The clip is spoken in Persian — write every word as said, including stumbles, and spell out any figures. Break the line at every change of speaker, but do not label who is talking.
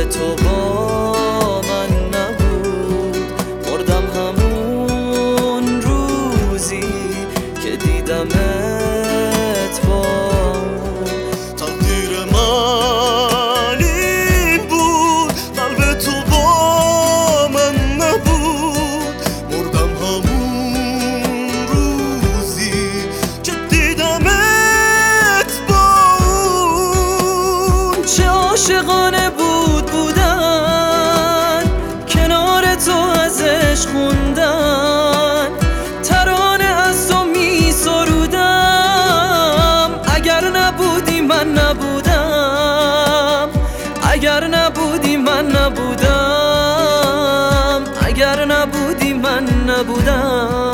تو با من نبود، مردم همون روزی که دیدمت با
تقدیر من این بود، قلب تو با من نبود، مردم همون روزی که دیدمت با اون.
چه عاشقانه بود بودن کنار تو، ازش خوندن ترانه از تو می سرودم. اگر نبودی من نبودم، اگر نبودی من نبودم، اگر نبودی من نبودم.